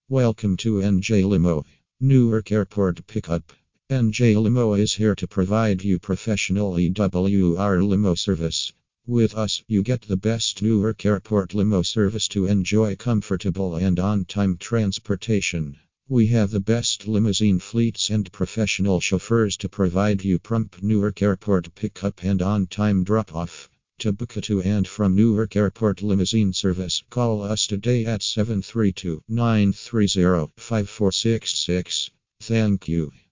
Welcome to NJ Limo, Newark Airport Pickup. NJ Limo is here to provide you professional EWR limo service. With us, you get the best Newark Airport limo service to enjoy comfortable and on-time transportation. We have the best limousine fleets and professional chauffeurs to provide you prompt Newark Airport pickup and on-time drop-off. To book a to and from Newark Airport limousine service, call us today at 732-930-5466. Thank you.